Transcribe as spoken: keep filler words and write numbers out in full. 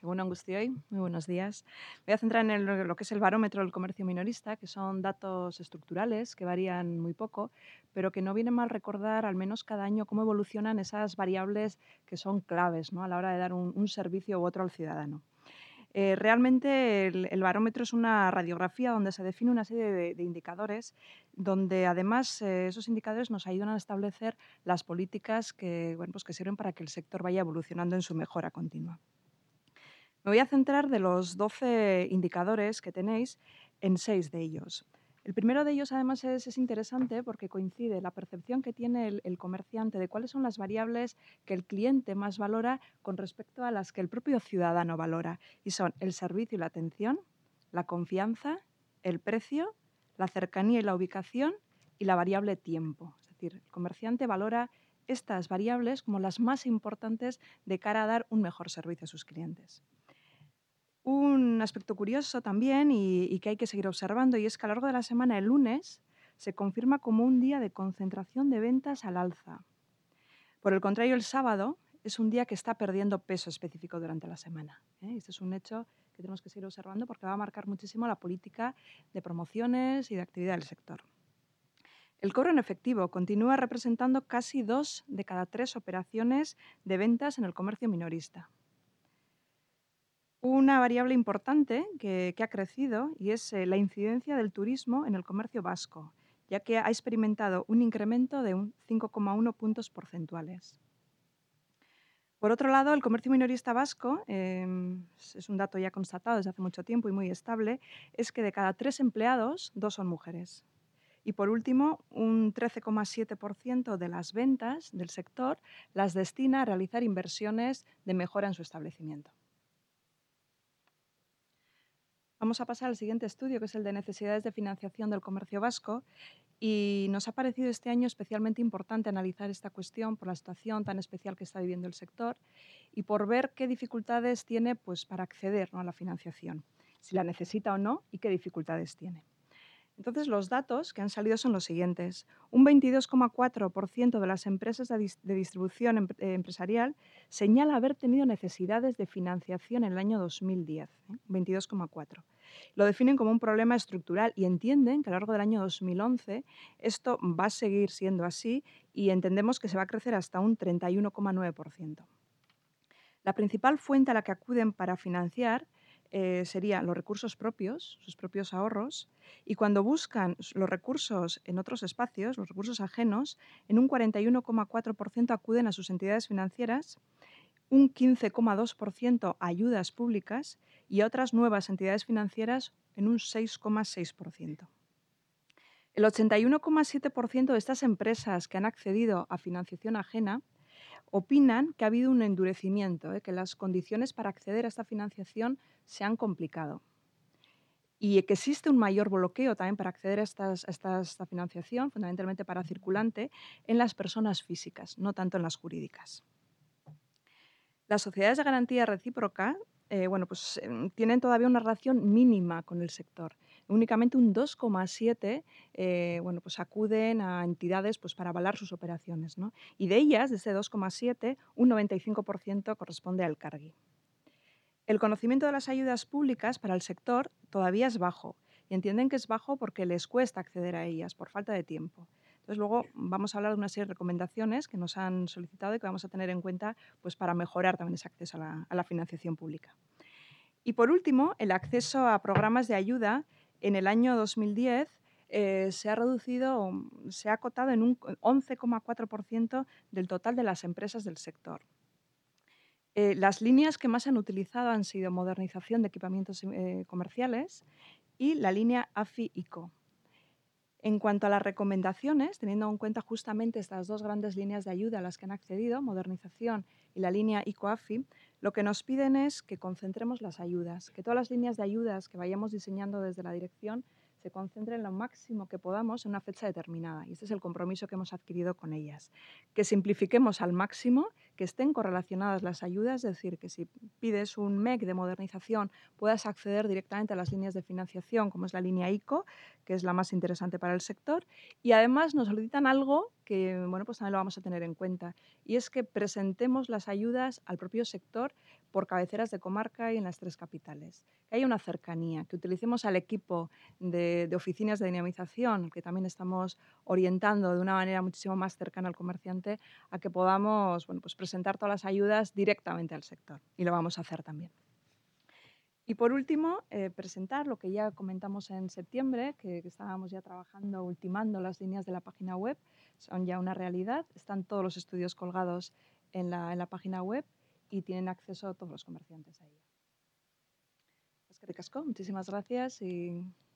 Egunon Guztioi, muy buenos días. Voy a centrar en el- lo que es el barómetro del comercio minorista, que son datos estructurales que varían muy poco, pero que no viene mal recordar al menos cada año cómo evolucionan esas variables que son claves, ¿no?, a la hora de dar un, un servicio u otro al ciudadano. Eh, realmente el, el barómetro es una radiografía donde se define una serie de, de indicadores, donde además eh, esos indicadores nos ayudan a establecer las políticas que, bueno, pues que sirven para que el sector vaya evolucionando en su mejora continua. Me voy a centrar de los doce indicadores que tenéis en seis de ellos. El primero de ellos, además, es, es interesante porque coincide la percepción que tiene el, el comerciante de cuáles son las variables que el cliente más valora con respecto a las que el propio ciudadano valora. Y son el servicio y la atención, la confianza, el precio, la cercanía y la ubicación y la variable tiempo. Es decir, el comerciante valora estas variables como las más importantes de cara a dar un mejor servicio a sus clientes. Un aspecto curioso también y, y que hay que seguir observando, y es que a lo largo de la semana, el lunes, se confirma como un día de concentración de ventas al alza. Por el contrario, el sábado es un día que está perdiendo peso específico durante la semana, ¿eh? Este es un hecho que tenemos que seguir observando porque va a marcar muchísimo la política de promociones y de actividad del sector. El cobro en efectivo continúa representando casi dos de cada tres operaciones de ventas en el comercio minorista. Una variable importante que, que ha crecido y es eh, la incidencia del turismo en el comercio vasco, ya que ha experimentado un incremento de un cinco coma uno puntos porcentuales. Por otro lado, el comercio minorista vasco, eh, es un dato ya constatado desde hace mucho tiempo y muy estable, es que de cada tres empleados, dos son mujeres. Y por último, un trece coma siete por ciento de las ventas del sector las destina a realizar inversiones de mejora en su establecimiento. Vamos a pasar al siguiente estudio, que es el de necesidades de financiación del comercio vasco, y nos ha parecido este año especialmente importante analizar esta cuestión por la situación tan especial que está viviendo el sector y por ver qué dificultades tiene, pues, para acceder, ¿no?, a la financiación, si la necesita o no y qué dificultades tiene. Entonces, los datos que han salido son los siguientes. Un veintidós coma cuatro por ciento de las empresas de, dis- de distribución em- eh, empresarial señala haber tenido necesidades de financiación en el año dos mil diez, ¿eh? veintidós coma cuatro por ciento. Lo definen como un problema estructural y entienden que a lo largo del año dos mil once esto va a seguir siendo así y entendemos que se va a crecer hasta un treinta y uno coma nueve por ciento. La principal fuente a la que acuden para financiar eh, serían los recursos propios, sus propios ahorros, y cuando buscan s- los recursos en otros espacios, los recursos ajenos, en un cuarenta y uno coma cuatro por ciento acuden a sus entidades financieras, un quince coma dos por ciento a ayudas públicas y a otras nuevas entidades financieras en un seis coma seis por ciento. El ochenta y uno coma siete por ciento de estas empresas que han accedido a financiación ajena opinan que ha habido un endurecimiento, ¿eh?, que las condiciones para acceder a esta financiación se han complicado y que existe un mayor bloqueo también para acceder a, estas, a estas- esta financiación, fundamentalmente para circulante, en las personas físicas, no tanto en las jurídicas. Las sociedades de garantía recíproca, eh, bueno, pues, em, tienen todavía una relación mínima con el sector. Únicamente un dos coma siete eh, bueno, pues acuden a entidades, pues, para avalar sus operaciones, ¿no? Y de ellas, de ese dos coma siete, un noventa y cinco por ciento corresponde al cargui. El conocimiento de las ayudas públicas para el sector todavía es bajo y entienden que es bajo porque les cuesta acceder a ellas por falta de tiempo. Entonces, luego vamos a hablar de una serie de recomendaciones que nos han solicitado y que vamos a tener en cuenta, pues, para mejorar también ese acceso a la, a la financiación pública. Y por último, el acceso a programas de ayuda en el año dos mil diez eh, se ha reducido, mm, se ha acotado en un once coma cuatro por ciento del total de las empresas del sector. Eh, las líneas que más han utilizado han sido modernización de equipamientos eh, comerciales y la línea A F I-ICO. En cuanto a las recomendaciones, teniendo en cuenta justamente estas dos grandes líneas de ayuda a las que han accedido, modernización y la línea ICO-A F I, lo que nos piden es que concentremos las ayudas, que todas las líneas de ayudas que vayamos diseñando desde la dirección se concentren lo máximo que podamos en una fecha determinada. Y este es el compromiso que hemos adquirido con ellas. Que simplifiquemos al máximo, que estén correlacionadas las ayudas, es decir, que si pides un M E C de modernización puedas acceder directamente a las líneas de financiación, como es la línea ICO, que es la más interesante para el sector. Y además nos solicitan algo que, bueno, pues también lo vamos a tener en cuenta, y es que presentemos las ayudas al propio sector por cabeceras de comarca y en las tres capitales. Que haya una cercanía, que utilicemos al equipo de, de oficinas de dinamización, que también estamos orientando de una manera muchísimo más cercana al comerciante, a que podamos, bueno, pues presentar todas las ayudas directamente al sector. Y lo vamos a hacer también. Y por último, eh, presentar lo que ya comentamos en septiembre, que, que estábamos ya trabajando, ultimando las líneas de la página web, son ya una realidad, están todos los estudios colgados en la, en la página web y tienen acceso todos los comerciantes a ella. Eskerrik asko, muchísimas gracias y